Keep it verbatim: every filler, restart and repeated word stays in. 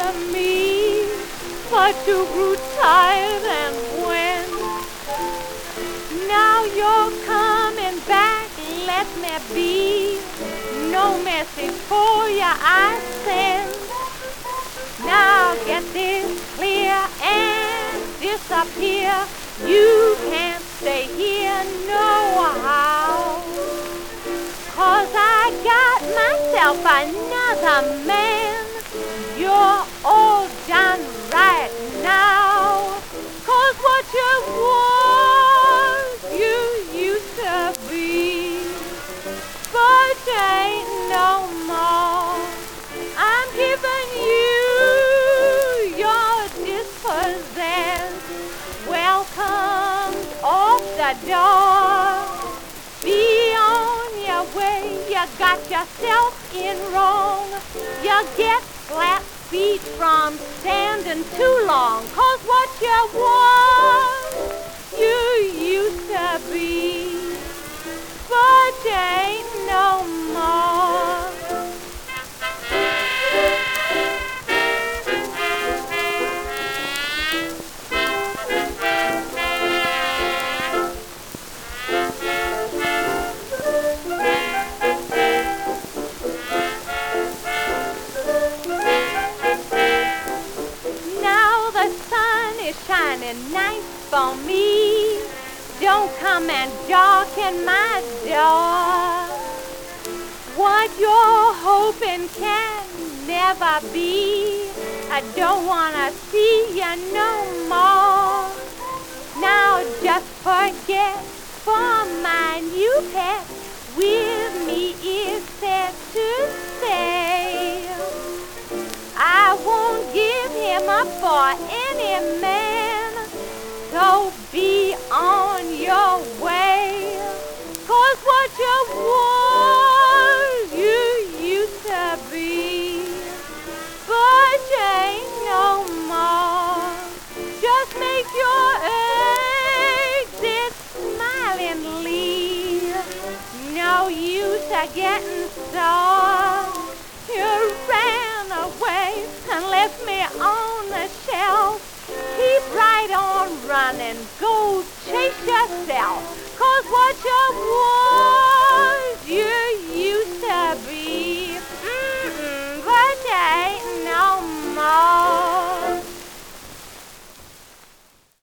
me, but you grew tired and went. Now you're coming back, let me be. No message for you I send. Now get this clear and disappear. You can't stay here no how. Cause I got myself another man. You're all done right now. Cause what you was, you used to be. But you ain't no more. I'm giving you your dispossessed. Welcome off the door. Be on your way. You got yourself in wrong. You get flat feet from standing too long. Cause what you was, you used to be. But you ain't no more. Now the sun is shining nice for me. Don't come and darken my door. What you're hoping can never be. I don't wanna see you no more. Now just forget, for my new pet with me is set to stay. I won't give him up for any man. So be on your way. Cause what you was, you used to be. But you ain't no more. Just make your exit smilingly. No use of getting sore. You ran away and left me on the shelf. Keep right on running, go chase yourself. Cause what you want